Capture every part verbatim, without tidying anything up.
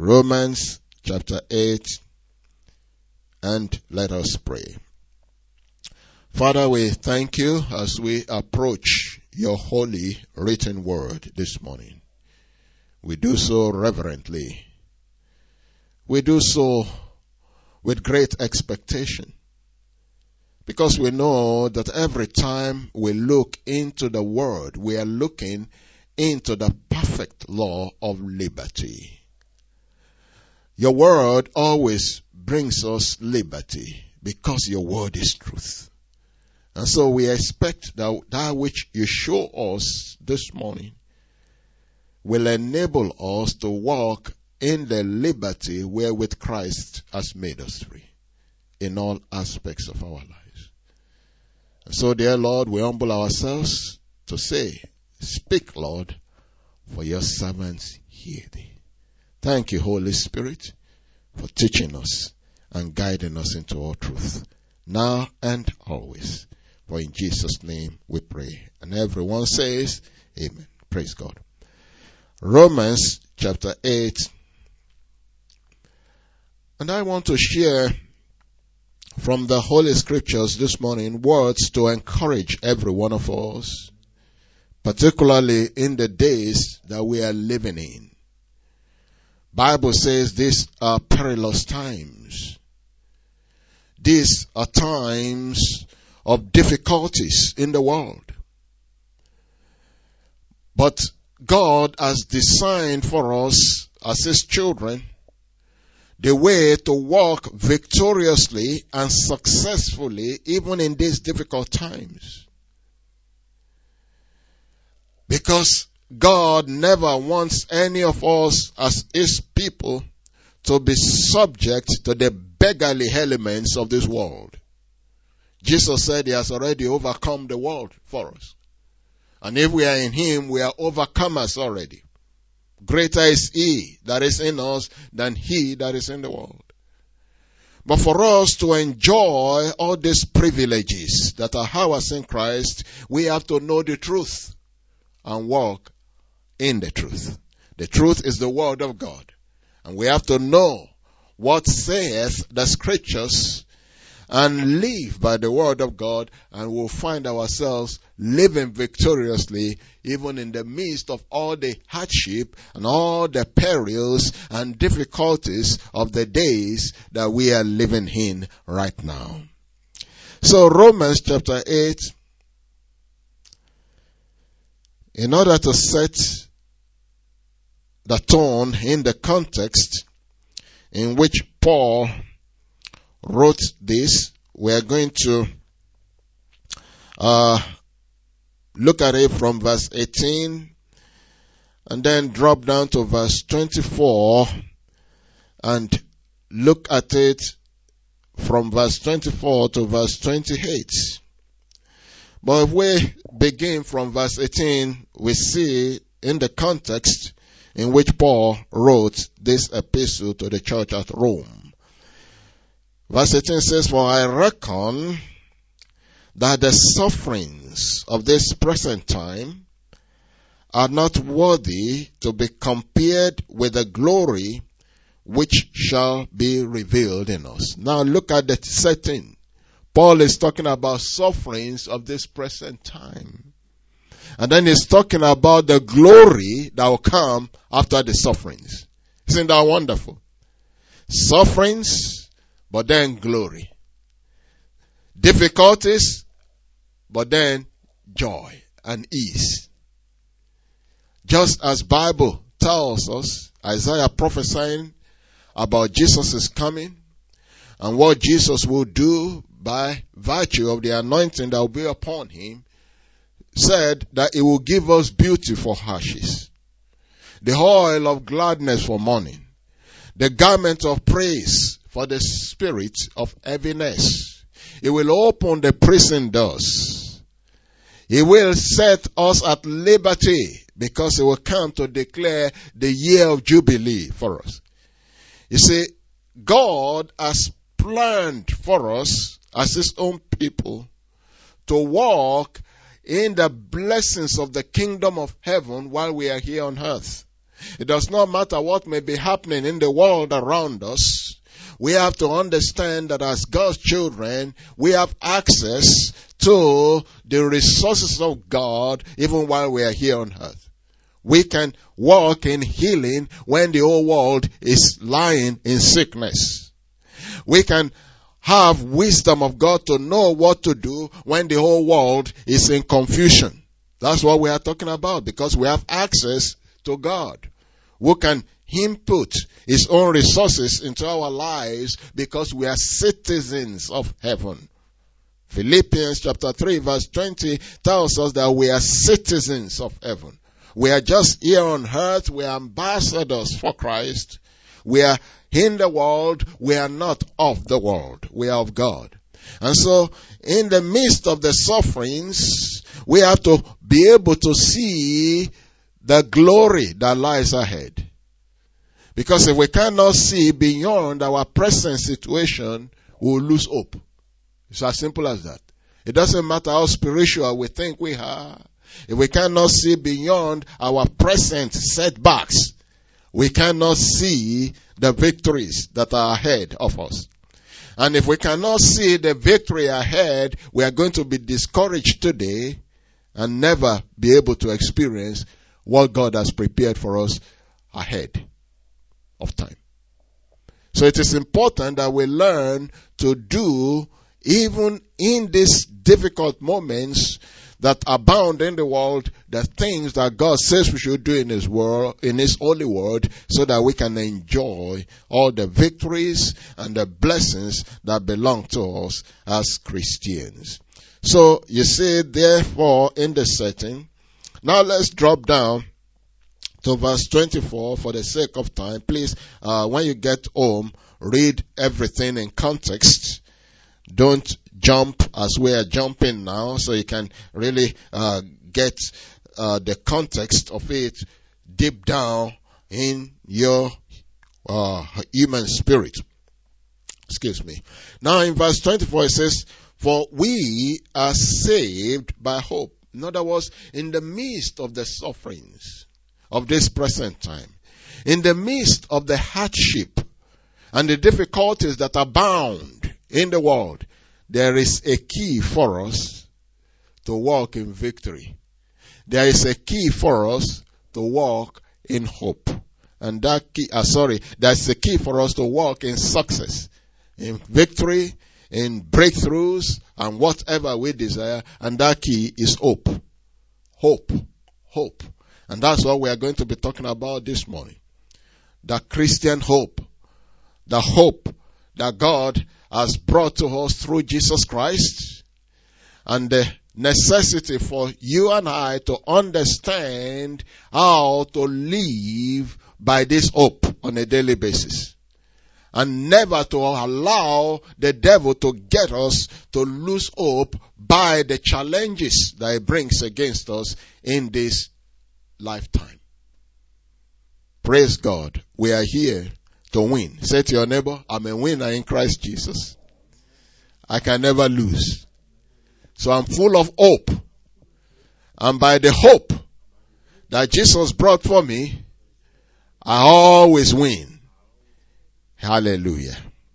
Romans chapter eight, and let us pray. Father, we thank you as we approach your holy written word this morning. We do so reverently. We do so with great expectation, because we know that every time we look into the word, we are looking into the perfect law of liberty. Your word always brings us liberty because your word is truth. And so we expect that that which you show us this morning will enable us to walk in the liberty wherewith Christ has made us free in all aspects of our lives. And so, dear Lord, we humble ourselves to say, speak, Lord, for your servants hear thee. Thank you, Holy Spirit, for teaching us and guiding us into all truth, now and always. For in Jesus' name we pray. And everyone says, amen. Praise God. Romans chapter eight. And I want to share from the Holy Scriptures this morning words to encourage every one of us, particularly in the days that we are living in. Bible says these are perilous times. These are times of difficulties in the world. But God has designed for us as His children the way to walk victoriously and successfully even in these difficult times. Because God never wants any of us as His people to be subject to the beggarly elements of this world. Jesus said He has already overcome the world for us. And if we are in Him, we are overcomers already. Greater is He that is in us than he that is in the world. But for us to enjoy all these privileges that are ours in Christ, we have to know the truth and walk in the truth. The truth is the word of God. And we have to know what saith the Scriptures and live by the word of God, and we'll find ourselves living victoriously even in the midst of all the hardship and all the perils and difficulties of the days that we are living in right now. So Romans chapter eight, in order to set the tone in the context in which Paul wrote this, we are going to uh, look at it from verse eighteen and then drop down to verse twenty-four and look at it from verse twenty-four to verse twenty-eight. But if we begin from verse eighteen, we see in the context in which Paul wrote this epistle to the church at Rome. Verse eighteen says, "For I reckon that the sufferings of this present time are not worthy to be compared with the glory which shall be revealed in us." Now look at the setting. Paul is talking about sufferings of this present time. And then he's talking about the glory that will come after the sufferings. Isn't that wonderful? Sufferings, but then glory. Difficulties, but then joy and ease. Just as Bible tells us, Isaiah prophesying about Jesus' coming and what Jesus will do by virtue of the anointing that will be upon him, said that it will give us beauty for ashes, the oil of gladness for mourning, the garment of praise for the spirit of heaviness. It will open the prison doors. It will set us at liberty, because it will come to declare the year of Jubilee for us. You see, God has planned for us as his own people to walk in the blessings of the kingdom of heaven while we are here on earth. It does not matter what may be happening in the world around us. We have to understand that as God's children, we have access to the resources of God even while we are here on earth. We can walk in healing when the whole world is lying in sickness. We can have wisdom of God to know what to do when the whole world is in confusion. That's what we are talking about, because we have access to God, who can input his own resources into our lives because we are citizens of heaven. Philippians chapter three verse twenty tells us that we are citizens of heaven. We are just here on earth. We are ambassadors for Christ. We are in the world. We are not of the world. We are of God. And so, in the midst of the sufferings, we have to be able to see the glory that lies ahead. Because if we cannot see beyond our present situation, we will lose hope. It's as simple as that. It doesn't matter how spiritual we think we are. If we cannot see beyond our present setbacks, we cannot see the victories that are ahead of us. And if we cannot see the victory ahead, we are going to be discouraged today and never be able to experience what God has prepared for us ahead of time. So it is important that we learn to do, even in these difficult moments that abound in the world, the things that God says we should do in His world, in His holy word, so that we can enjoy all the victories and the blessings that belong to us as Christians. So, you see, therefore, in the setting, now let's drop down to verse twenty-four for the sake of time. Please, uh, when you get home, read everything in context. Don't jump as we are jumping now, so you can really uh, get uh, the context of it deep down in your uh, human spirit. Excuse me. Now in verse twenty-four it says, "For we are saved by hope." In other words, in the midst of the sufferings of this present time, in the midst of the hardship and the difficulties that abound in the world, there is a key for us to walk in victory. There is a key for us to walk in hope. And that key, uh, sorry, that's the key for us to walk in success, in victory, in breakthroughs, and whatever we desire. And that key is hope. Hope. Hope. And that's what we are going to be talking about this morning. The Christian hope. The hope that God has brought to us through Jesus Christ, and the necessity for you and I to understand how to live by this hope on a daily basis, and never to allow the devil to get us to lose hope by the challenges that he brings against us in this lifetime. Praise God. We are here to win. Say to your neighbor, I'm a winner in Christ Jesus. I can never lose. So I'm full of hope. And by the hope that Jesus brought for me, I always win. Hallelujah.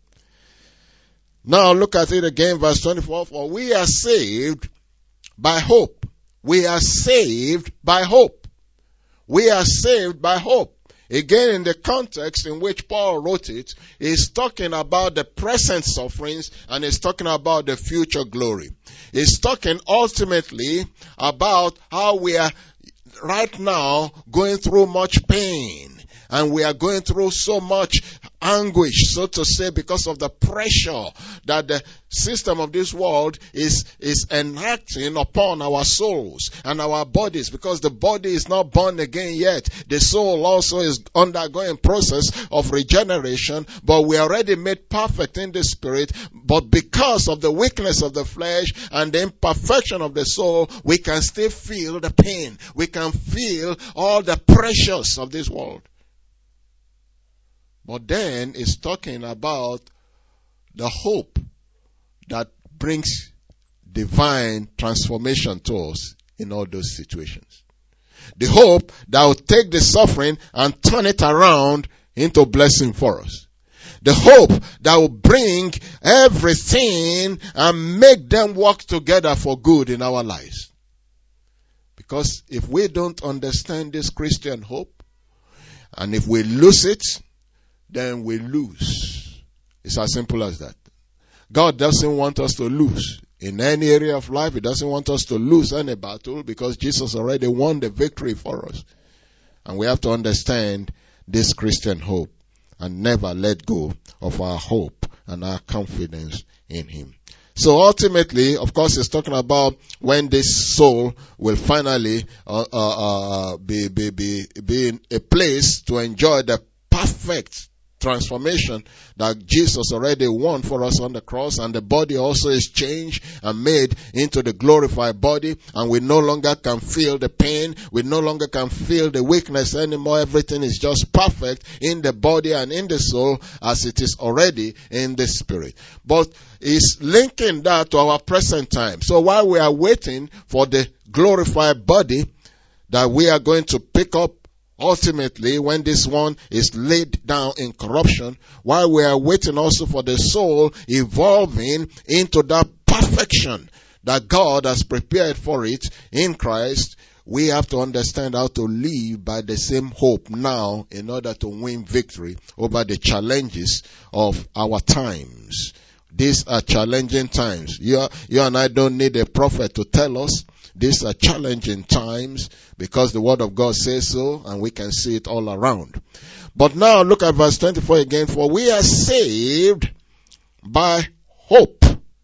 Now look at it again, verse twenty-four. For we are saved by hope. We are saved by hope. We are saved by hope. Again, in the context in which Paul wrote it, he's talking about the present sufferings and he's talking about the future glory. He's talking ultimately about how we are right now going through much pain. And we are going through so much anguish, so to say, because of the pressure that the system of this world is, is enacting upon our souls and our bodies, because the body is not born again yet. The soul also is undergoing process of regeneration, but we are already made perfect in the spirit. But because of the weakness of the flesh and the imperfection of the soul, we can still feel the pain. We can feel all the pressures of this world. But then it's talking about the hope that brings divine transformation to us in all those situations. The hope that will take the suffering and turn it around into blessing for us. The hope that will bring everything and make them work together for good in our lives. Because if we don't understand this Christian hope, and if we lose it, then we lose. It's as simple as that. God doesn't want us to lose in any area of life. He doesn't want us to lose any battle because Jesus already won the victory for us. And we have to understand this Christian hope and never let go of our hope and our confidence in Him. So ultimately, of course, it's talking about when this soul will finally uh, uh, uh, be, be, be, be in a place to enjoy the perfect transformation that Jesus already won for us on the cross, and the body also is changed and made into the glorified body, and we no longer can feel the pain, we no longer can feel the weakness anymore. Everything is just perfect in the body and in the soul as it is already in the spirit. But it's linking that to our present time. So while we are waiting for the glorified body that we are going to pick up ultimately, when this one is laid down in corruption, while we are waiting also for the soul evolving into that perfection that God has prepared for it in Christ, we have to understand how to live by the same hope now in order to win victory over the challenges of our times. These are challenging times. You, you and I don't need a prophet to tell us. These are challenging times because the Word of God says so, and we can see it all around. But now look at verse twenty-four again. For we are saved by hope.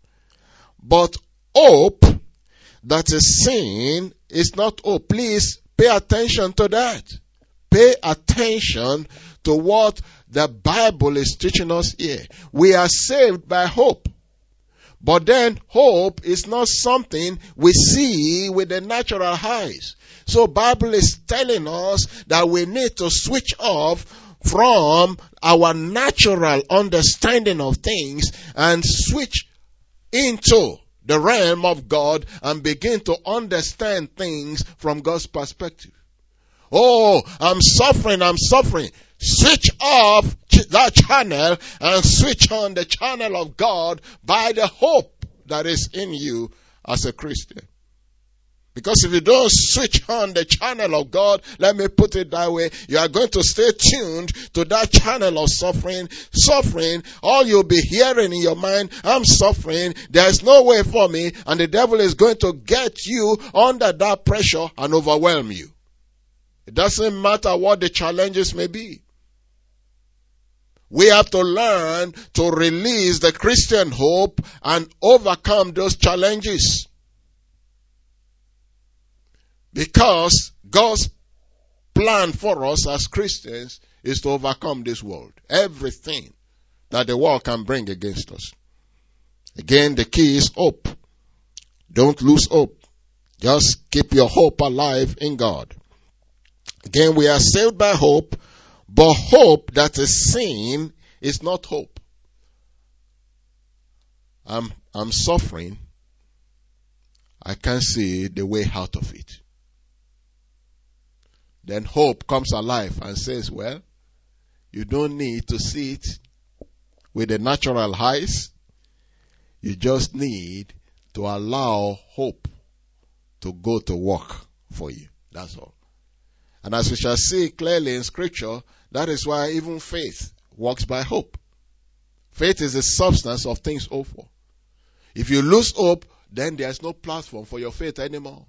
But hope that is seen is not hope. Please pay attention to that. Pay attention to what the Bible is teaching us here. We are saved by hope. But then hope is not something we see with the natural eyes. So Bible is telling us that we need to switch off from our natural understanding of things and switch into the realm of God and begin to understand things from God's perspective. Oh, I'm suffering, I'm suffering. Switch off that channel and switch on the channel of God by the hope that is in you as a Christian. Because if you don't switch on the channel of God, let me put it that way, you are going to stay tuned to that channel of suffering. Suffering, all you'll be hearing in your mind, I'm suffering, there's no way for me, and the devil is going to get you under that pressure and overwhelm you. It doesn't matter what the challenges may be. We have to learn to release the Christian hope and overcome those challenges. Because God's plan for us as Christians is to overcome this world. Everything that the world can bring against us. Again, the key is hope. Don't lose hope. Just keep your hope alive in God. Again, we are saved by hope, but hope that is seen is not hope. I'm, I'm suffering. I can't see the way out of it. Then hope comes alive and says, well, you don't need to see it with the natural eyes. You just need to allow hope to go to work for you. That's all. And as we shall see clearly in Scripture, that is why even faith works by hope. Faith is the substance of things hoped for. If you lose hope, then there's no platform for your faith anymore.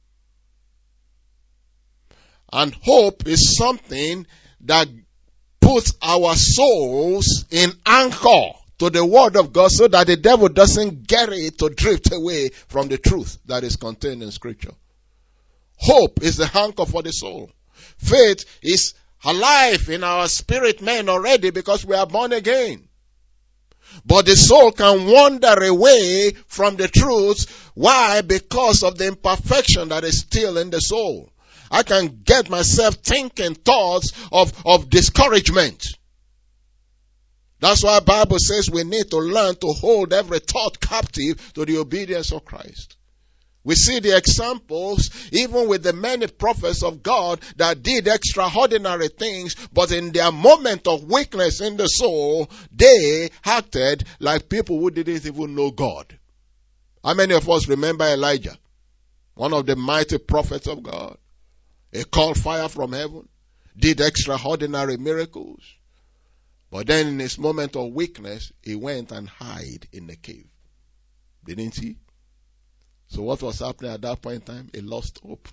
And hope is something that puts our souls in anchor to the Word of God so that the devil doesn't get it to drift away from the truth that is contained in Scripture. Hope is the anchor for the soul. Faith is alive in our spirit man already because we are born again. But the soul can wander away from the truth. Why? Because of the imperfection that is still in the soul. I can get myself thinking thoughts of, of discouragement. That's why the Bible says we need to learn to hold every thought captive to the obedience of Christ. We see the examples even with the many prophets of God that did extraordinary things, but in their moment of weakness in the soul, they acted like people who didn't even know God. How many of us remember Elijah, one of the mighty prophets of God? He called fire from heaven, did extraordinary miracles, but then in his moment of weakness, he went and hid in the cave. Didn't he? So what was happening at that point in time? He lost hope.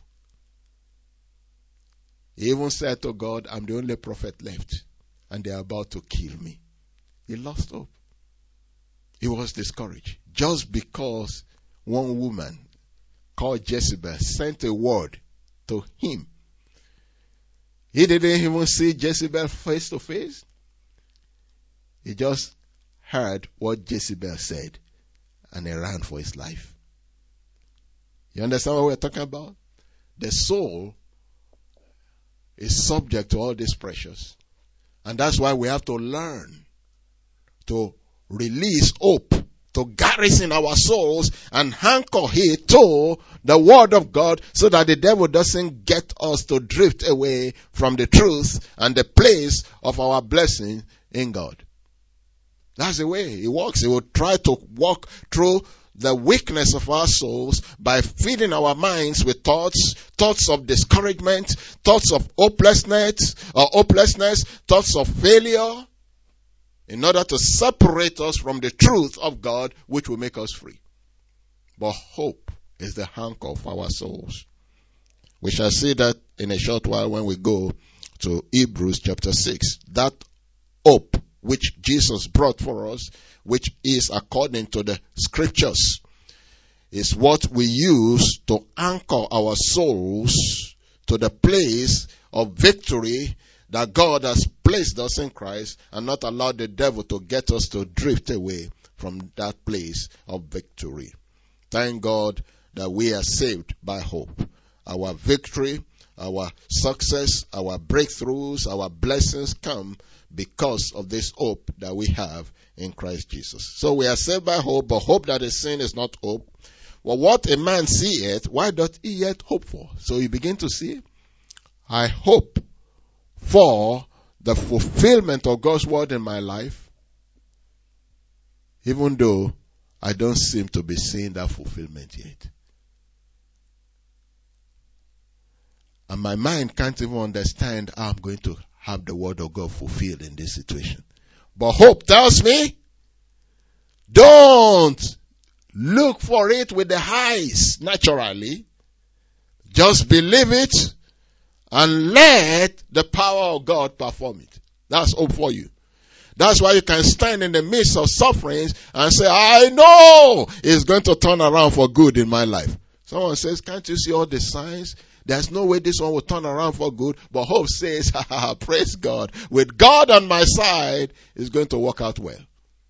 He even said to God, I'm the only prophet left, and they are about to kill me. He lost hope. He was discouraged. Just because one woman called Jezebel sent a word to him. He didn't even see Jezebel face to face. He just heard what Jezebel said, and he ran for his life. You understand what we're talking about? The soul is subject to all these pressures. And that's why we have to learn to release hope, to garrison our souls and anchor it to the Word of God so that the devil doesn't get us to drift away from the truth and the place of our blessing in God. That's the way he works. He will try to walk through the weakness of our souls by feeding our minds with thoughts, thoughts of discouragement, thoughts of hopelessness, or hopelessness, thoughts of failure, in order to separate us from the truth of God, which will make us free. But hope is the anchor of our souls. We shall see that in a short while when we go to Hebrews chapter six. That hope which Jesus brought for us, which is according to the scriptures, is what we use to anchor our souls to the place of victory that God has placed us in Christ, and not allow the devil to get us to drift away from that place of victory. Thank God that we are saved by hope. Our victory, our success, our breakthroughs, our blessings come because of this hope that we have in Christ Jesus. So we are saved by hope, but hope that is seen is not hope. Well, what a man seeth, why doth he yet hope for? So you begin to see, I hope for the fulfillment of God's word in my life, even though I don't seem to be seeing that fulfillment yet. And my mind can't even understand how I'm going to have the word of God fulfilled in this situation. But hope tells me, don't look for it with the eyes naturally. Just believe it and let the power of God perform it. That's hope for you. That's why you can stand in the midst of sufferings and say, I know it's going to turn around for good in my life. Someone says, can't you see all the signs? There's no way this one will turn around for good. But hope says, praise God. With God on my side, it's going to work out well.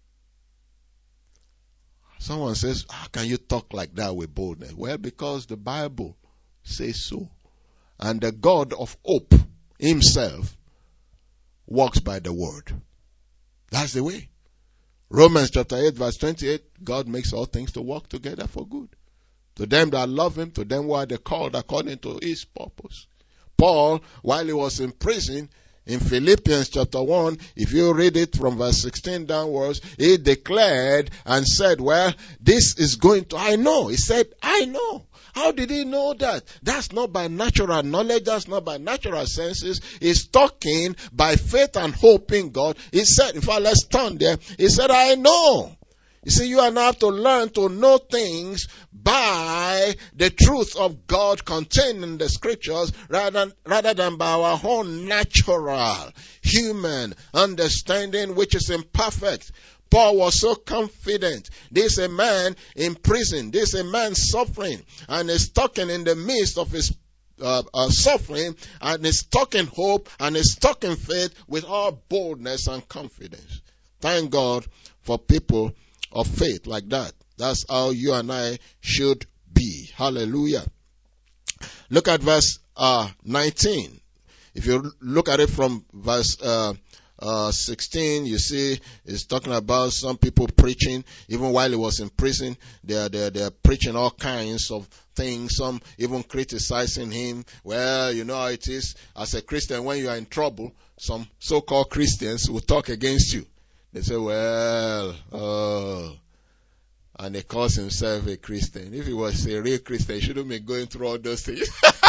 Someone says, how can you talk like that with boldness? Well, because the Bible says so. And the God of hope himself walks by the word. That's the way. Romans chapter eight verse twenty-eight, God makes all things to work together for good. To them that love him, to them who are the called according to his purpose. Paul, while he was in prison, in Philippians chapter one, if you read it from verse sixteen downwards, he declared and said, well, this is going to, I know. He said, I know. How did he know that? That's not by natural knowledge. That's not by natural senses. He's talking by faith and hope in God. He said, in fact, let's turn there. He said, I know. You see, you and I have to learn to know things by the truth of God contained in the scriptures rather than, rather than by our own natural human understanding, which is imperfect. Paul was so confident. This is a man in prison. This is a man suffering and is talking in the midst of his uh, uh, suffering, and is talking hope and is talking faith with all boldness and confidence. Thank God for people of faith like that. That's how you and I should be. Hallelujah. Look at verse uh, nineteen. If you look at it from verse uh, uh, sixteen, you see, it's talking about some people preaching, even while he was in prison, they're, they're, they're preaching all kinds of things, some even criticizing him. Well, you know how it is. As a Christian, when you are in trouble, some so-called Christians will talk against you. They say, well, oh, and he calls himself a Christian. If he was a real Christian, he shouldn't be going through all those things.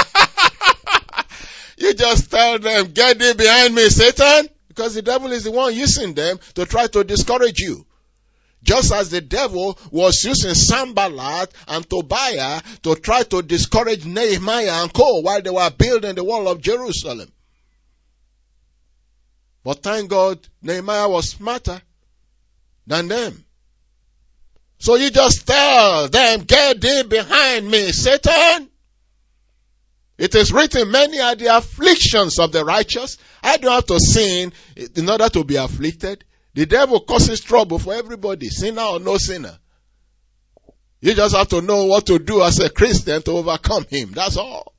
You just tell them, get thee behind me, Satan, because the devil is the one using them to try to discourage you. Just as the devil was using Sanballat and Tobiah to try to discourage Nehemiah and co. while they were building the wall of Jerusalem. But thank God, Nehemiah was smarter than them. So you just tell them, get thee behind me, Satan. It is written, many are the afflictions of the righteous. I don't have to sin in order to be afflicted. The devil causes trouble for everybody, sinner or no sinner. You just have to know what to do as a Christian to overcome him. That's all.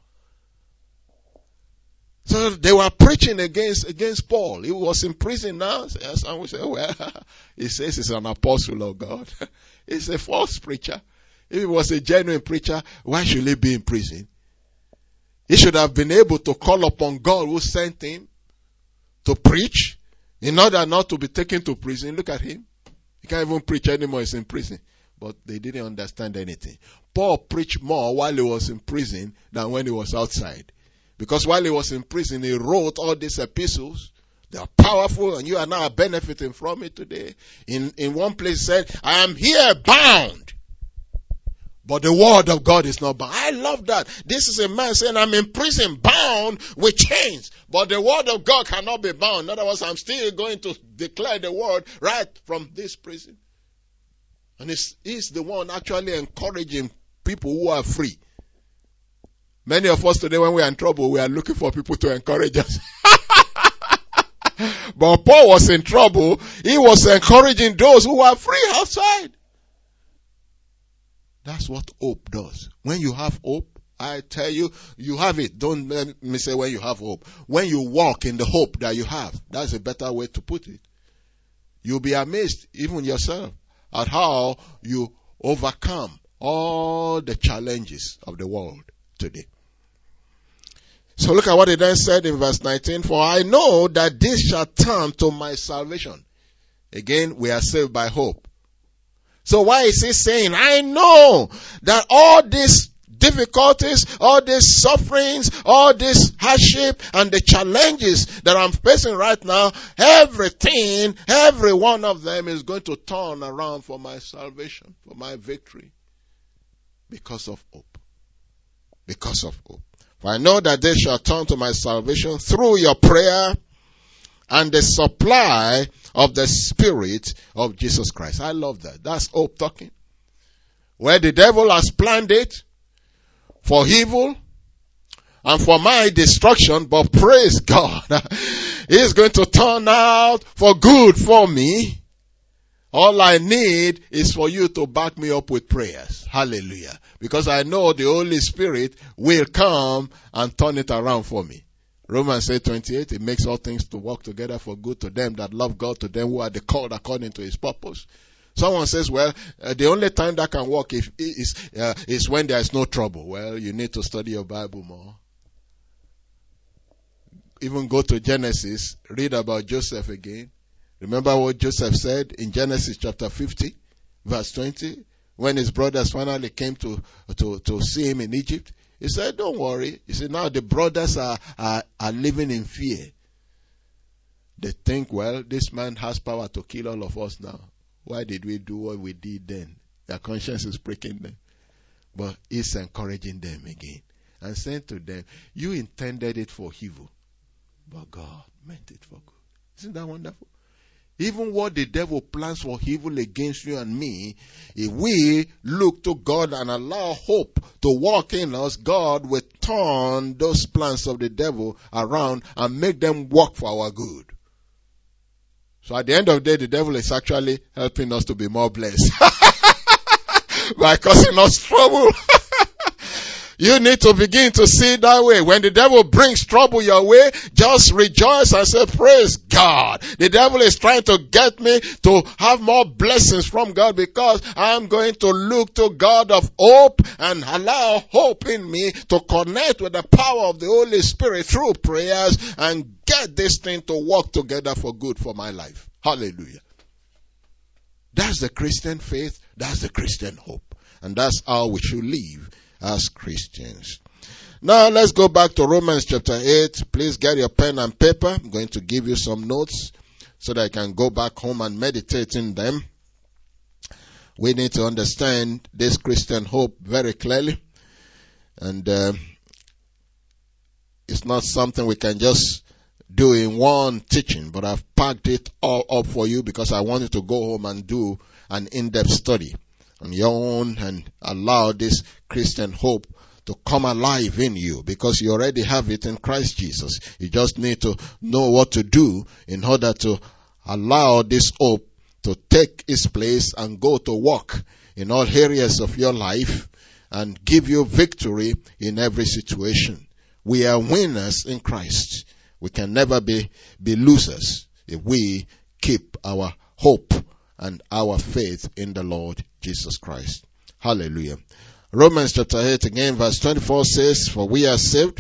So they were preaching against against Paul. He was in prison now. Some will say, well, he says he's an apostle of God. He's a false preacher. If he was a genuine preacher, why should he be in prison? He should have been able to call upon God who sent him to preach in order not to be taken to prison. Look at him. He can't even preach anymore. He's in prison. But they didn't understand anything. Paul preached more while he was in prison than when he was outside. Because while he was in prison, he wrote all these epistles. They are powerful, and you are now benefiting from it today. In, in one place he said, I am here bound, but the word of God is not bound. I love that. This is a man saying, I'm in prison bound with chains, but the word of God cannot be bound. In other words, I'm still going to declare the word right from this prison. And he's, he's the one actually encouraging people who are free. Many of us today, when we are in trouble, we are looking for people to encourage us. But Paul was in trouble. He was encouraging those who were free outside. That's what hope does. When you have hope, I tell you, you have it. Don't let me say when you have hope. When you walk in the hope that you have, that's a better way to put it. You'll be amazed, even yourself, at how you overcome all the challenges of the world today. So look at what he then said in verse nineteen. For I know that this shall turn to my salvation. Again, we are saved by hope. So why is he saying, I know that all these difficulties, all these sufferings, all this hardship and the challenges that I'm facing right now, everything, every one of them is going to turn around for my salvation, for my victory. Because of hope. Because of hope. For I know that they shall turn to my salvation through your prayer and the supply of the Spirit of Jesus Christ. I love that. That's hope talking. Where the devil has planned it for evil and for my destruction, but praise God, He's going to turn out for good for me. All I need is for you to back me up with prayers. Hallelujah. Because I know the Holy Spirit will come and turn it around for me. Romans eight twenty-eight, it makes all things to work together for good to them that love God, to them who are the called according to His purpose. Someone says, well, uh, the only time that can work if, is, uh, is when there is no trouble. Well, you need to study your Bible more. Even go to Genesis, read about Joseph again. Remember what Joseph said in Genesis chapter fifty, verse twenty, when his brothers finally came to, to, to see him in Egypt. He said, don't worry. He said, now the brothers are, are, are living in fear. They think, well, this man has power to kill all of us now. Why did we do what we did then? Their conscience is breaking them. But he's encouraging them again and saying to them, you intended it for evil, but God meant it for good. Isn't that wonderful? Even what the devil plans for evil against you and me, if we look to God and allow hope to walk in us, God will turn those plans of the devil around and make them work for our good. So at the end of the day, the devil is actually helping us to be more blessed by causing us trouble. You need to begin to see it that way. When the devil brings trouble your way, just rejoice and say, praise God. The devil is trying to get me to have more blessings from God because I'm going to look to God of hope and allow hope in me to connect with the power of the Holy Spirit through prayers and get this thing to work together for good for my life. Hallelujah. That's the Christian faith. That's the Christian hope. And that's how we should live as Christians. Now let's go back to Romans chapter eight. Please get your pen and paper. I'm going to give you some notes so that I can go back home and meditate in them. We need to understand this Christian hope very clearly. And uh, it's not something we can just do in one teaching, but I've packed it all up for you because I want you to go home and do an in-depth study on your own and allow this Christian hope to come alive in you because you already have it in Christ Jesus. You just need to know what to do in order to allow this hope to take its place and go to work in all areas of your life and give you victory in every situation. We are winners in Christ. We can never be, be losers if we keep our hope and our faith in the Lord Jesus Christ. Hallelujah. Romans chapter eight again verse twenty-four says, for we are saved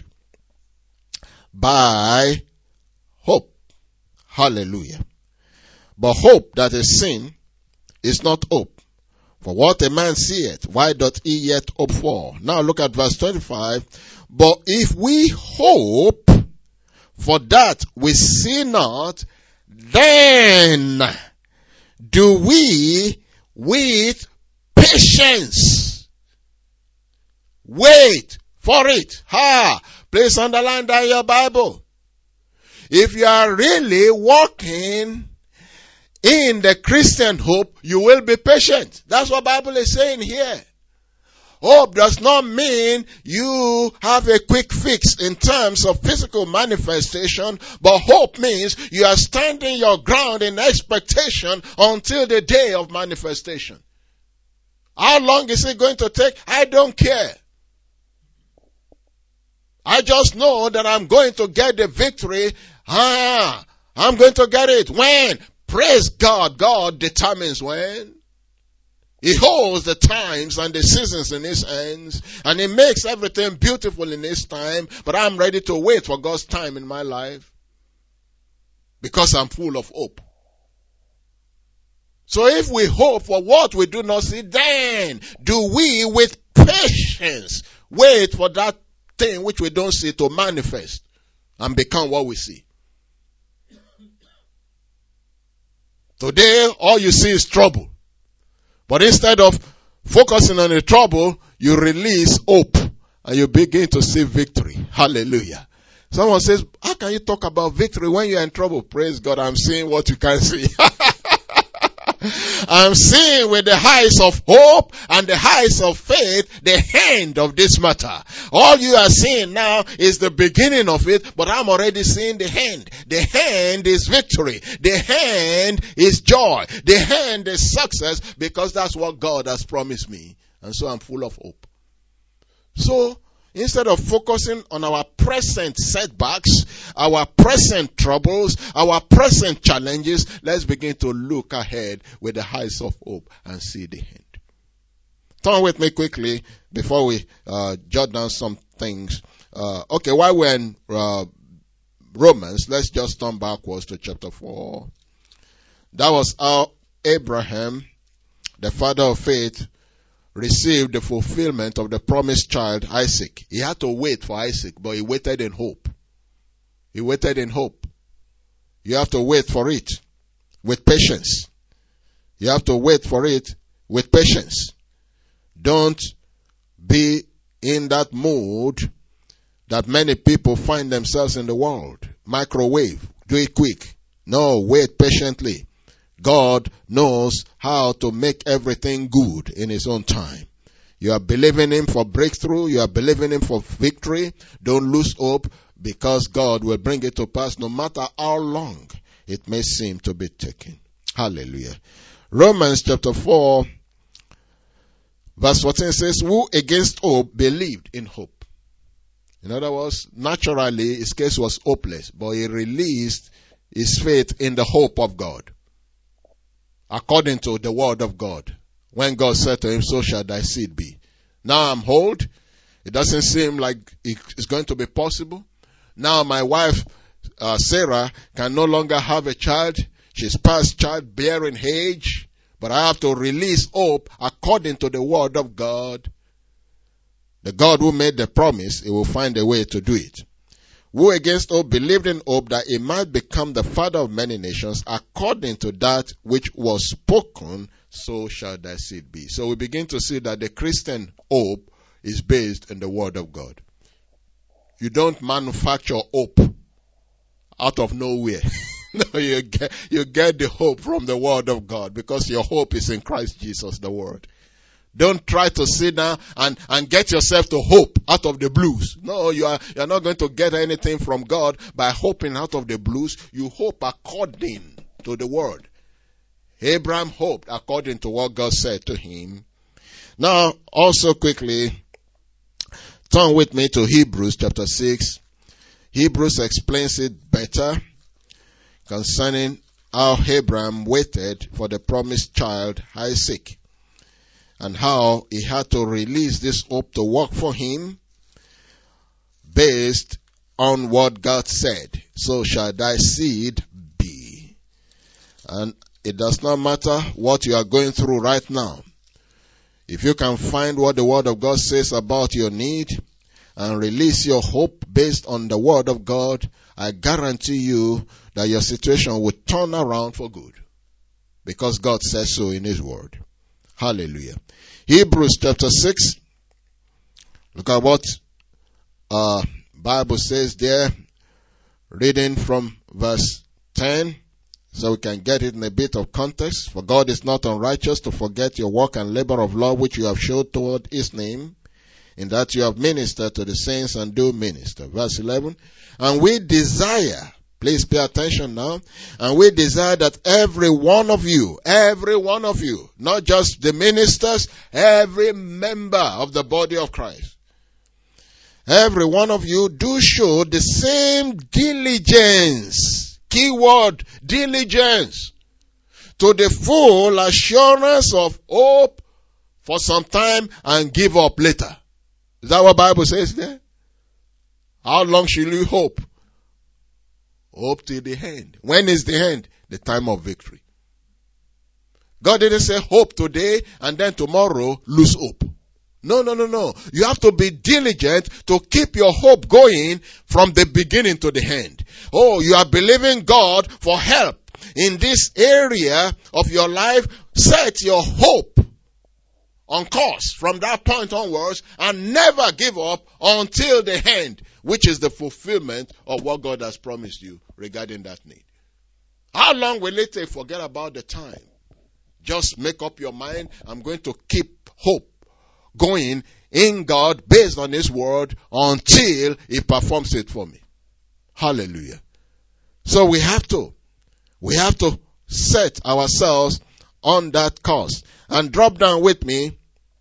by hope. Hallelujah. But hope that is seen is not hope. For what a man seeth, why doth he yet hope for? Now look at verse twenty-five. But if we hope for that we see not, then do we with patience wait for it. Ha! Please underline that in your Bible. If you are really walking in the Christian hope, you will be patient. That's what the Bible is saying here. Hope does not mean you have a quick fix in terms of physical manifestation, but hope means you are standing your ground in expectation until the day of manifestation. How long is it going to take? I don't care. I just know that I'm going to get the victory. Ah, I'm going to get it. When? Praise God. God determines when. He holds the times and the seasons in his hands, and he makes everything beautiful in his time, but I'm ready to wait for God's time in my life because I'm full of hope. So if we hope for what we do not see, then do we with patience wait for that thing which we don't see to manifest and become what we see. Today, all you see is trouble. But instead of focusing on the trouble, you release hope and you begin to see victory. Hallelujah. Someone says, how can you talk about victory when you're in trouble? Praise God, I'm seeing what you can see. I'm seeing with the eyes of hope and the eyes of faith the end of this matter. All you are seeing now is the beginning of it, but I'm already seeing the end. The end is victory. The end is joy. The end is success because that's what God has promised me. And so I'm full of hope. So, instead of focusing on our present setbacks, our present troubles, our present challenges, let's begin to look ahead with the eyes of hope and see the end. Turn with me quickly before we uh, jot down some things. Uh, okay, while we're in uh, Romans, let's just turn backwards to chapter four. That was how Abraham, the father of faith, received the fulfillment of the promised child Isaac. He had to wait for Isaac, but he waited in hope. He waited in hope. You have to wait for it with patience. You have to wait for it with patience. Don't be in that mood that many people find themselves in the world. Microwave. Do it quick. No, wait patiently. God knows how to make everything good in his own time. You are believing him for breakthrough. You are believing him for victory. Don't lose hope because God will bring it to pass no matter how long it may seem to be taking. Hallelujah. Romans chapter four Verse fourteen says, who against hope believed in hope. In other words, naturally his case was hopeless, but he released his faith in the hope of God, according to the word of God. When God said to him, so shall thy seed be. Now I'm old. It doesn't seem like it's going to be possible. Now my wife, uh, Sarah, can no longer have a child. She's past childbearing age. But I have to release hope according to the word of God. The God who made the promise, he will find a way to do it. Who against hope believed in hope that he might become the father of many nations, according to that which was spoken, so shall thy seed be. So we begin to see that the Christian hope is based in the word of God. You don't manufacture hope out of nowhere. No, you get, you get the hope from the word of God, because your hope is in Christ Jesus, the word. Don't try to sit down and, and get yourself to hope out of the blues. No, you are, you are not going to get anything from God by hoping out of the blues. You hope according to the word. Abraham hoped according to what God said to him. Now, also quickly, turn with me to Hebrews chapter six. Hebrews explains it better concerning how Abraham waited for the promised child Isaac, and how he had to release this hope to work for him based on what God said. So shall thy seed be. And it does not matter what you are going through right now. If you can find what the word of God says about your need and release your hope based on the word of God, I guarantee you that your situation will turn around for good, because God says so in his word. Hallelujah. Hebrews chapter six. Look at what uh Bible says there, reading from verse ten, so we can get it in a bit of context. For God is not unrighteous to forget your work and labor of love which you have showed toward his name, in that you have ministered to the saints and do minister. Verse eleven. And we desire, please pay attention now, and we desire that every one of you, every one of you, not just the ministers, every member of the body of Christ, every one of you do show the same diligence, keyword, diligence, to the full assurance of hope for some time and give up later. Is that what the Bible says there? How long shall you hope? Hope till the end. When is the end? The time of victory. God didn't say hope today and then tomorrow lose hope. No, no, no, no. You have to be diligent to keep your hope going from the beginning to the end. Oh, you are believing God for help in this area of your life. Set your hope on course from that point onwards and never give up until the end, which is the fulfillment of what God has promised you regarding that need. How long will it take? Forget about the time. Just make up your mind. I'm going to keep hope going in God based on his word until he performs it for me. Hallelujah. So we have to, we have to set ourselves on that course. And drop down with me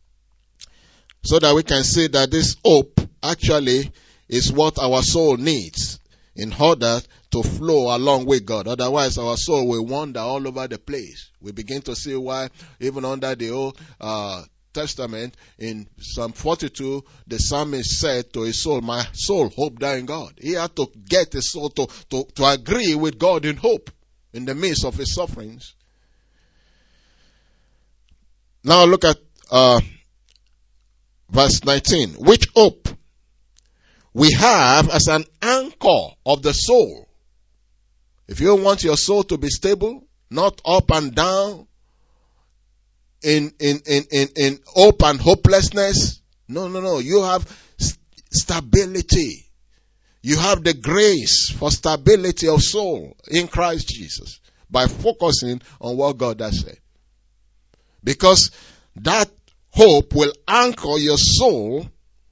so that we can see that this hope actually is what our soul needs in order to flow along with God. Otherwise, our soul will wander all over the place. We begin to see why, even under the Old uh, Testament, in Psalm forty-two, the psalmist said to his soul, my soul, hope thou in God. He had to get his soul to, to, to agree with God in hope in the midst of his sufferings. Now look at uh, verse nineteen. Which hope we have as an anchor of the soul. If you want your soul to be stable, not up and down, in in in in, in hope and hopelessness. No, no, no. You have st- stability. You have the grace for stability of soul in Christ Jesus by focusing on what God has said. Because that hope will anchor your soul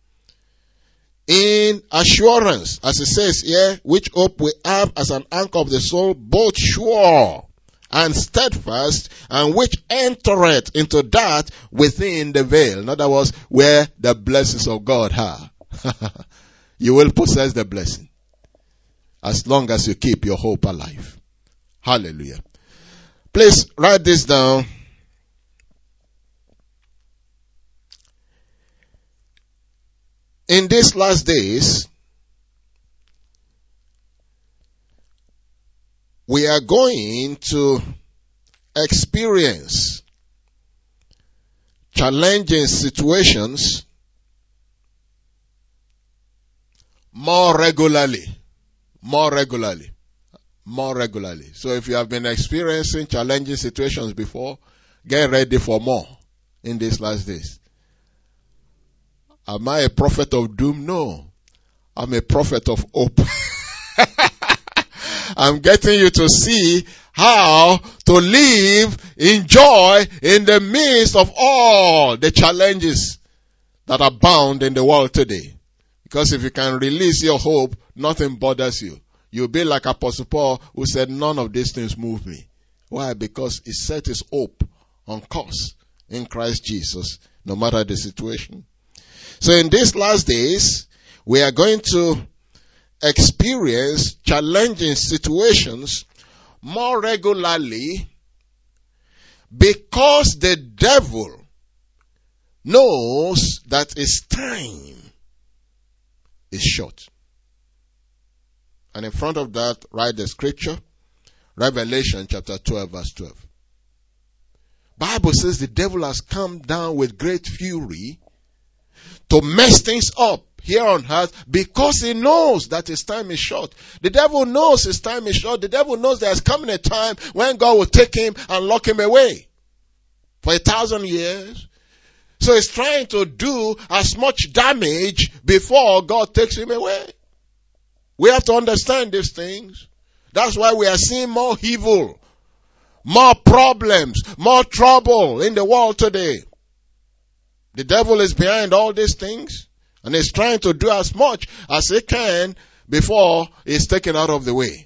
in assurance. As it says here, which hope we have as an anchor of the soul, both sure and steadfast, and which entereth into that within the veil. In other words, where the blessings of God are. You will possess the blessing as long as you keep your hope alive. Hallelujah. Please write this down. In these last days, we are going to experience challenging situations more regularly. More regularly. More regularly. So if you have been experiencing challenging situations before, get ready for more in these last days. Am I a prophet of doom? No. I'm a prophet of hope. I'm getting you to see how to live in joy in the midst of all the challenges that abound in the world today. Because if you can release your hope, nothing bothers you. You'll be like Apostle Paul, who said, none of these things move me. Why? Because he set his hope on course in Christ Jesus, no matter the situation. So in these last days, we are going to experience challenging situations more regularly because the devil knows that his time is short. And in front of that, write the scripture, Revelation chapter twelve, verse twelve. Bible says the devil has come down with great fury to mess things up here on earth because he knows that his time is short. The devil knows his time is short. The devil knows there's coming a time when God will take him and lock him away for a thousand years. So he's trying to do as much damage before God takes him away. We have to understand these things. That's why we are seeing more evil, more problems, more trouble in the world today. The devil is behind all these things and is trying to do as much as he can before he's taken out of the way.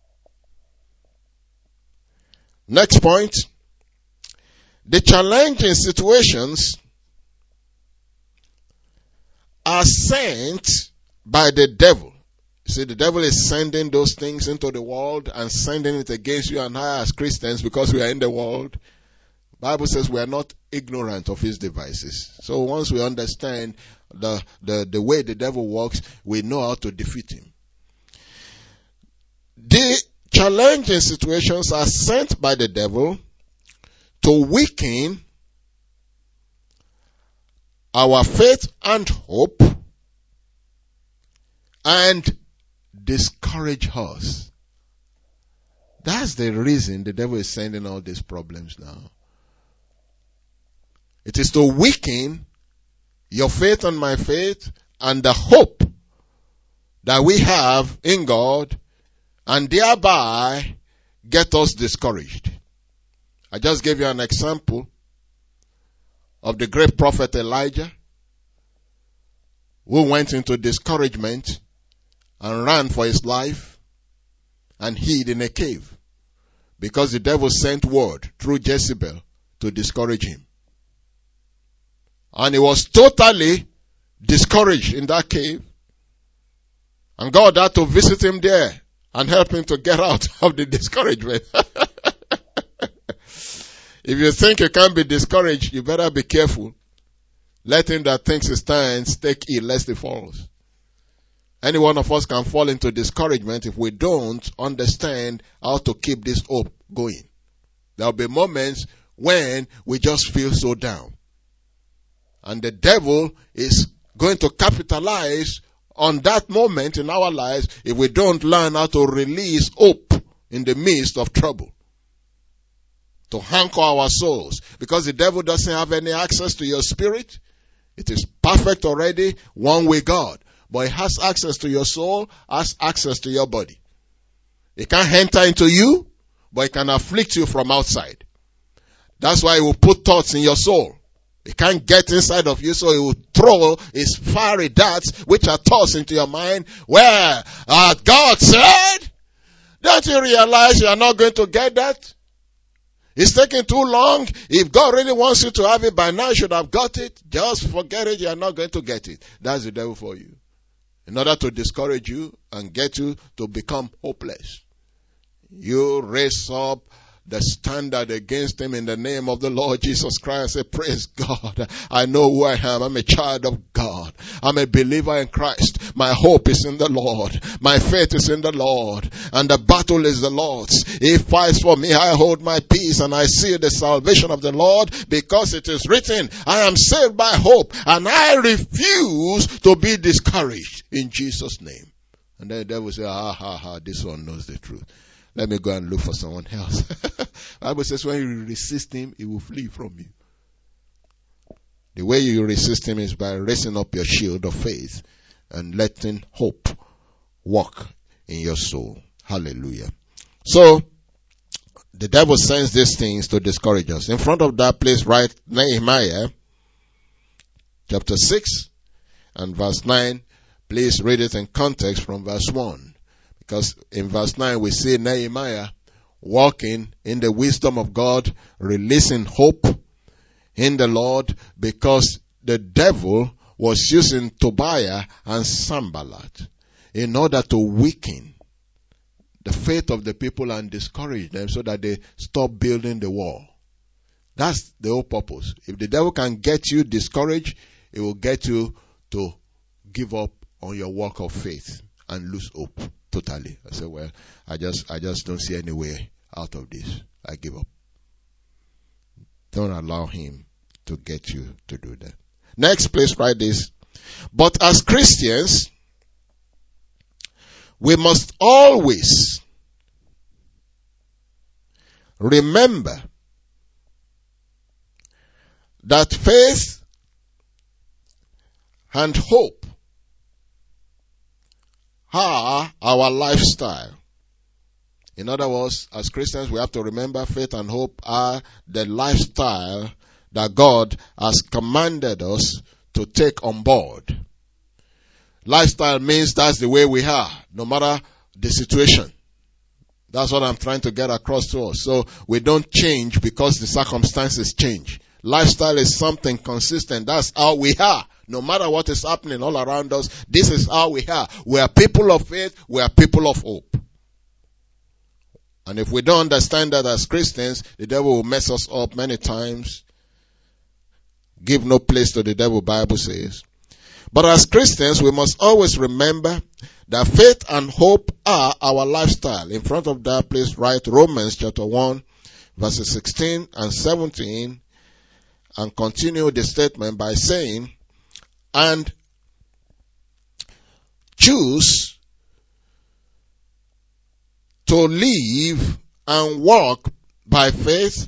Next point. The challenging situations are sent by the devil. You see, the devil is sending those things into the world and sending it against you and I as Christians because we are in the world. The Bible says we are not ignorant of his devices. So once we understand the, the, the way the devil works, we know how to defeat him. The challenging situations are sent by the devil to weaken our faith and hope and discourage us. That's the reason the devil is sending all these problems now. It is to weaken your faith and my faith and the hope that we have in God and thereby get us discouraged. I just gave you an example of the great prophet Elijah who went into discouragement and ran for his life and hid in a cave because the devil sent word through Jezebel to discourage him. And he was totally discouraged in that cave. And God had to visit him there and help him to get out of the discouragement. If you think you can't be discouraged, you better be careful. Let him that thinks he stands take heed lest he falls. Any one of us can fall into discouragement if we don't understand how to keep this hope going. There will be moments when we just feel so down. And the devil is going to capitalize on that moment in our lives if we don't learn how to release hope in the midst of trouble. To anchor our souls. Because the devil doesn't have any access to your spirit. It is perfect already, one with God. But it has access to your soul, has access to your body. It can't enter into you, but it can afflict you from outside. That's why it will put thoughts in your soul. It can't get inside of you, so it will throw its fiery darts, which are tossed into your mind, where uh, God said, don't you realize you are not going to get that? It's taking too long. If God really wants you to have it by now, you should have got it. Just forget it. You are not going to get it. That's the devil for you. In order to discourage you and get you to become hopeless. You raise up the standard against him in the name of the Lord Jesus Christ. Say, praise God. I know who I am. I'm a child of God. I'm a believer in Christ. My hope is in the Lord. My faith is in the Lord. And the battle is the Lord's. He fights for me. I hold my peace and I see the salvation of the Lord, because it is written, I am saved by hope, and I refuse to be discouraged in Jesus' name. And then the devil will say, ah, ha, ha, this one knows the truth. Let me go and look for someone else. The Bible says when you resist him, he will flee from you. The way you resist him is by raising up your shield of faith and letting hope walk in your soul. Hallelujah. So, the devil sends these things to discourage us. In front of that place, right, Nehemiah, chapter six and verse nine. Please read it in context from verse one. Because in verse nine we see Nehemiah walking in the wisdom of God, releasing hope in the Lord, because the devil was using Tobiah and Sanballat in order to weaken the faith of the people and discourage them so that they stop building the wall. That's the whole purpose. If the devil can get you discouraged, it will get you to give up on your walk of faith and lose hope. Totally. I said, well, I just, I just don't see any way out of this. I give up. Don't allow him to get you to do that. Next, please write this. But as Christians, we must always remember that faith and hope are our lifestyle. In other words, as Christians, we have to remember faith and hope are the lifestyle that God has commanded us to take on board. Lifestyle means that's the way we are, no matter the situation. That's what I'm trying to get across to us. So we don't change because the circumstances change. Lifestyle is something consistent. That's how we are. No matter what is happening all around us, this is how we are. We are people of faith. We are people of hope. And if we don't understand that as Christians, the devil will mess us up many times. Give no place to the devil, Bible says. But as Christians, we must always remember that faith and hope are our lifestyle. In front of that, please write Romans chapter one, verses sixteen and seventeen, and continue the statement by saying, and choose to live and walk by faith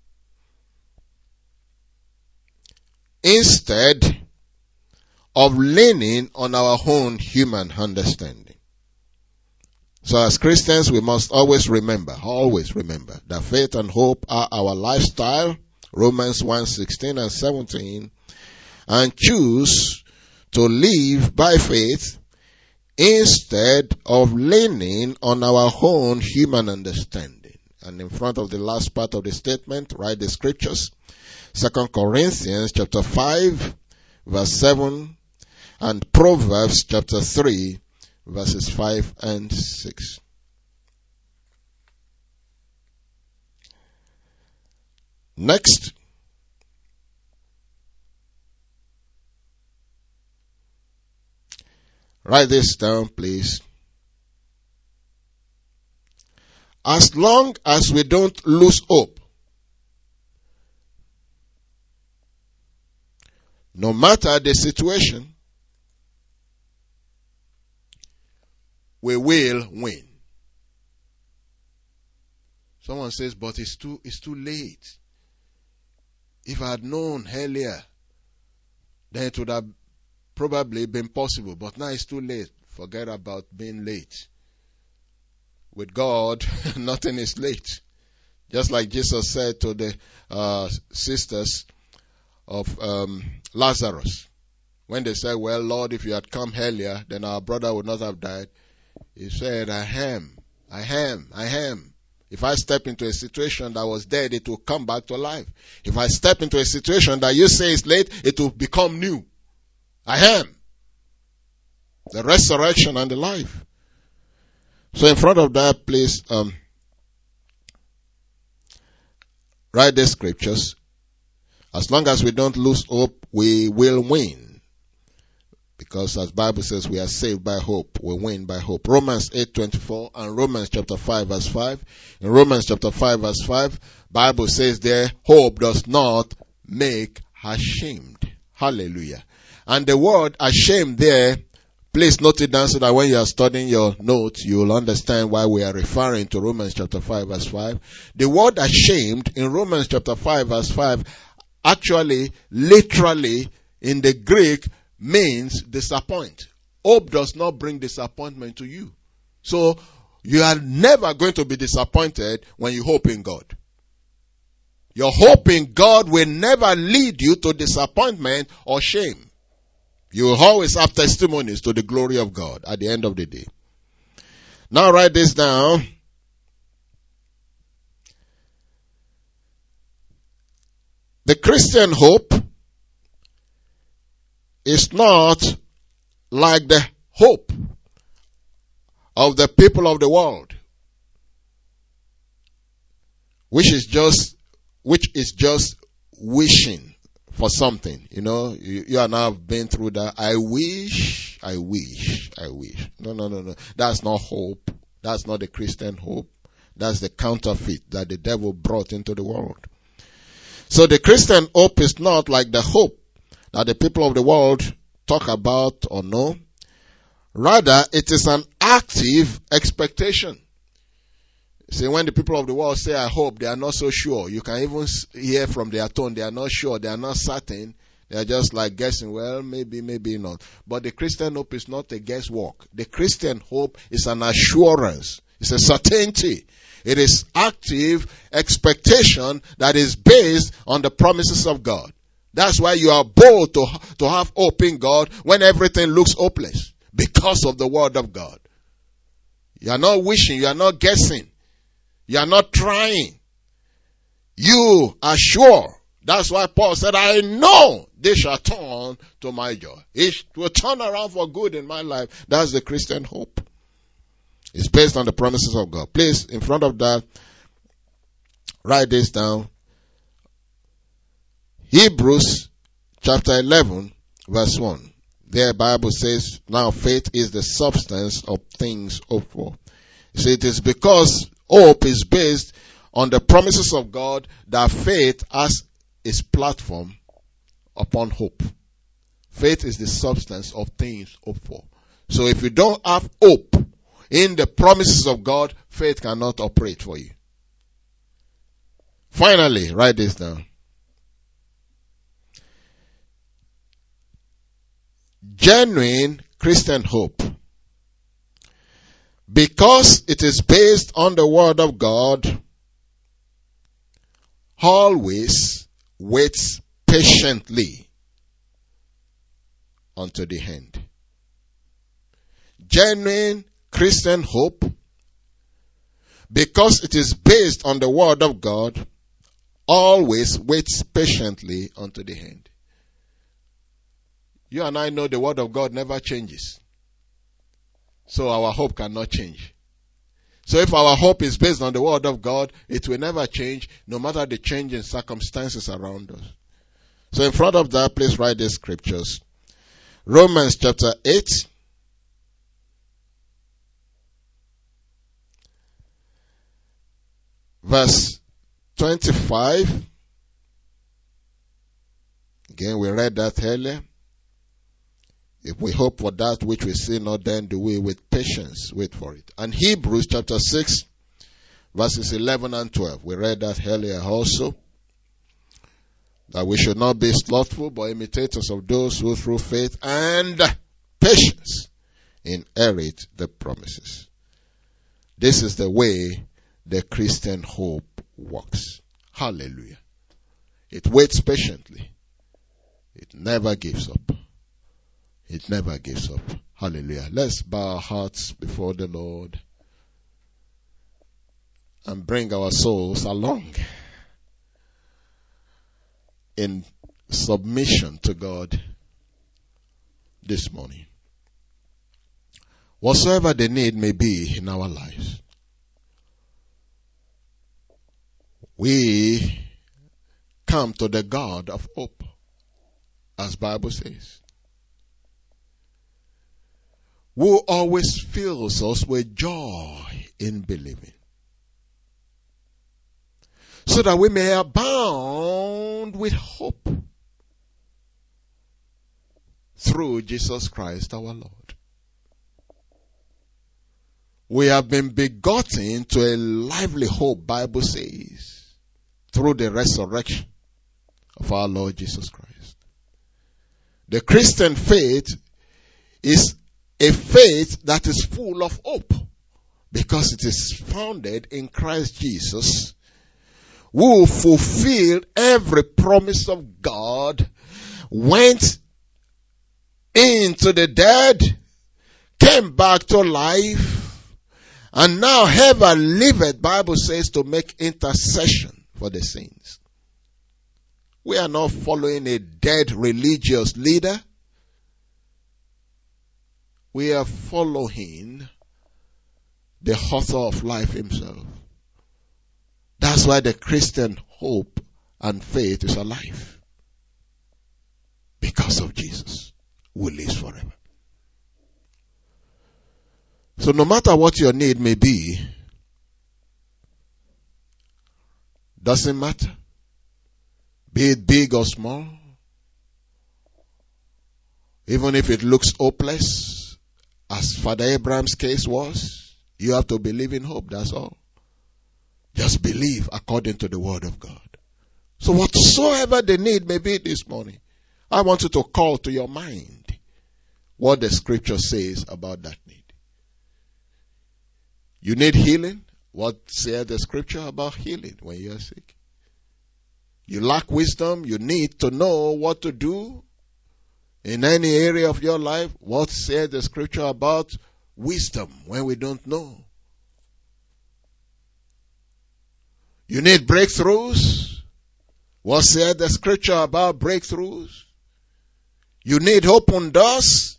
instead of leaning on our own human understanding. So as Christians, we must always remember, always remember that faith and hope are our lifestyle, Romans one, sixteen and seventeen, and choose to live by faith instead of leaning on our own human understanding. And in front of the last part of the statement, write the scriptures. Second Corinthians chapter five, verse seven, and Proverbs chapter three, verses five and six. Next, write this down, please. As long as we don't lose hope, no matter the situation, we will win. Someone says, but it's too, it's too late. If I had known earlier, then it would have probably been possible. But now it's too late. Forget about being late. With God, nothing is late. Just like Jesus said to the uh, sisters of um, Lazarus. When they said, well, Lord, if you had come earlier, then our brother would not have died. He said, I am, I am, I am. If I step into a situation that was dead, it will come back to life. If I step into a situation that you say is late, it will become new. I am the resurrection and the life. So in front of that, please um, write the scriptures. As long as we don't lose hope, we will win. Because as Bible says, we are saved by hope. We win by hope. Romans eight twenty-four and Romans chapter five verse five. In Romans chapter five verse five, Bible says there, hope does not make ashamed. Hallelujah. And the word ashamed there, please note it down so that when you are studying your notes, you will understand why we are referring to Romans chapter five verse five. The word ashamed in Romans chapter five verse five actually, literally, in the Greek, means disappoint. Hope does not bring disappointment to you. So, you are never going to be disappointed when you hope in God. Your hope in God will never lead you to disappointment or shame. You will always have testimonies to the glory of God at the end of the day. Now write this down. The Christian hope is not like the hope of the people of the world, which is just, which is just wishing for something. You know, you, you and I have been through that. I wish, I wish, I wish. No, no, no, no. That's not hope. That's not the Christian hope. That's the counterfeit that the devil brought into the world. So the Christian hope is not like the hope that the people of the world talk about or know. Rather, it is an active expectation. See, when the people of the world say, I hope, they are not so sure. You can even hear from their tone, they are not sure, they are not certain. They are just like guessing, well, maybe, maybe not. But the Christian hope is not a guesswork. The Christian hope is an assurance. It's a certainty. It is active expectation that is based on the promises of God. That's why you are bold to, to have hope in God when everything looks hopeless. Because of the word of God. You are not wishing, you are not guessing. You are not trying. You are sure. That's why Paul said, I know they shall turn to my joy. It will turn around for good in my life. That's the Christian hope. It's based on the promises of God. Please, in front of that, write this down. Hebrews chapter eleven verse one. There Bible says, now faith is the substance of things hoped for. So it is because hope is based on the promises of God that faith has its platform upon hope. Faith is the substance of things hoped for. So if you don't have hope in the promises of God, faith cannot operate for you. Finally, write this down. Genuine Christian hope, because it is based on the word of God, always waits patiently unto the end. Genuine Christian hope, because it is based on the word of God, always waits patiently unto the end. You and I know the word of God never changes. So our hope cannot change. So if our hope is based on the word of God, it will never change, no matter the change in circumstances around us. So in front of that, please write the scriptures. Romans chapter eight. Verse twenty-five. Again, we read that earlier. If we hope for that which we see not, then do we with patience wait for it. And Hebrews chapter six, verses eleven and twelve. We read that earlier also. That we should not be slothful, but imitators of those who through faith and patience inherit the promises. This is the way the Christian hope works. Hallelujah. It waits patiently. It never gives up. It never gives up. Hallelujah. Let's bow our hearts before the Lord and bring our souls along in submission to God this morning. Whatsoever the need may be in our lives, we come to the God of hope, as Bible says, who always fills us with joy in believing, so that we may abound with hope through Jesus Christ our Lord. We have been begotten to a lively hope, Bible says, through the resurrection of our Lord Jesus Christ. The Christian faith is a faith that is full of hope, because it is founded in Christ Jesus, who fulfilled every promise of God, went into the dead, came back to life, and now ever liveth, Bible says, to make intercession for the saints. We are not following a dead religious leader. We are following the author of life himself. That's why the Christian hope and faith is alive. Because of Jesus, who lives forever. So no matter what your need may be, doesn't matter, be it big or small, even if it looks hopeless, as Father Abraham's case was, you have to believe in hope, that's all. Just believe according to the word of God. So whatsoever the need may be this morning, I want you to call to your mind what the scripture says about that need. You need healing? What says the scripture about healing when you are sick? You lack wisdom? You need to know what to do in any area of your life? What says the scripture about wisdom when we don't know? You need breakthroughs? What says the scripture about breakthroughs? You need open doors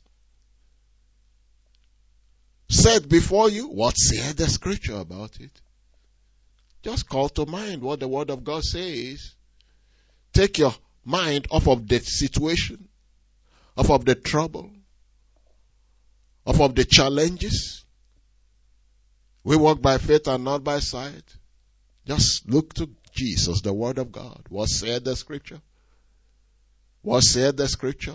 set before you? What says the scripture about it? Just call to mind what the word of God says. Take your mind off of the situation, off of the trouble, off of the challenges. We walk by faith and not by sight. Just look to Jesus, the word of God. What said the scripture? What said the scripture?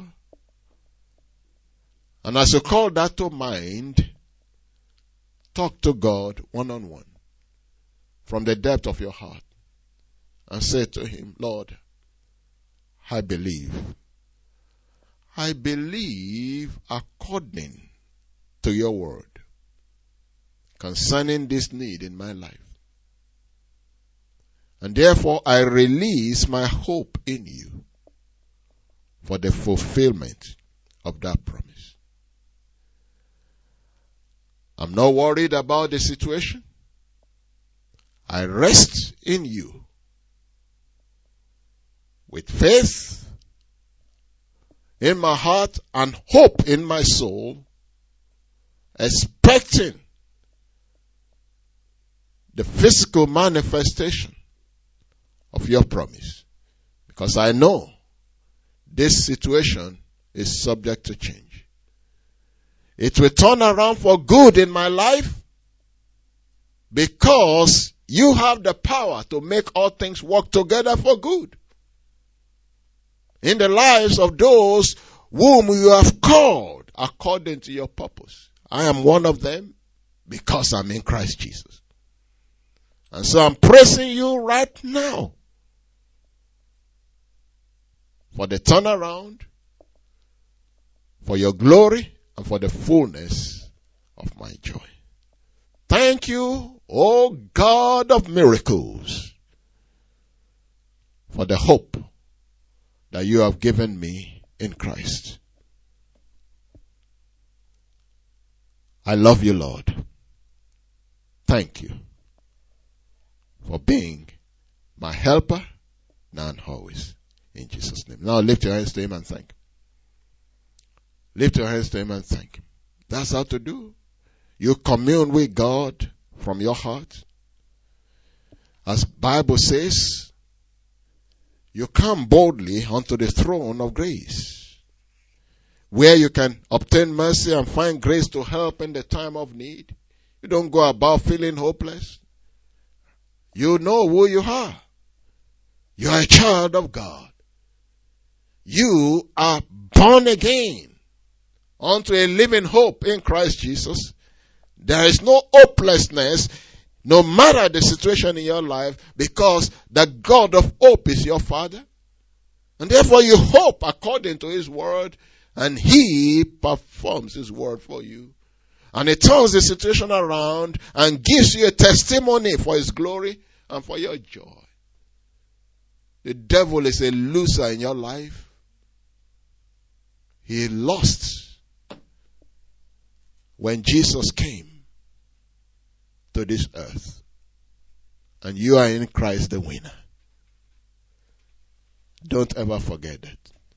And as you call that to mind, talk to God one-on-one from the depth of your heart and say to him, Lord, I believe. I believe according to your word concerning this need in my life. And therefore I release my hope in you for the fulfillment of that promise. I'm not worried about the situation. I rest in you with faith in my heart and hope in my soul, expecting the physical manifestation of your promise. Because I know this situation is subject to change. It will turn around for good in my life because you have the power to make all things work together for good in the lives of those whom you have called according to your purpose. I am one of them because I'm in Christ Jesus. And so I'm praising you right now for the turnaround, for your glory, and for the fullness of my joy. Thank you, O God of miracles, for the hope that you have given me in Christ. I love you, Lord. Thank you. for being my helper now and always. In Jesus' name. Now lift your hands to him and thank him. Lift your hands to him and thank him. That's how to do. You commune with God from your heart. As Bible says, you come boldly unto the throne of grace, where you can obtain mercy and find grace to help in the time of need. You don't go about feeling hopeless. You know who you are. You are a child of God. You are born again unto a living hope in Christ Jesus. There is no hopelessness, no matter the situation in your life, because the God of hope is your Father. And therefore you hope according to His word, and He performs His word for you. And He turns the situation around and gives you a testimony for His glory and for your joy. The devil is a loser in your life. He lost when Jesus came to this earth. And you are in Christ the winner. Don't ever forget that.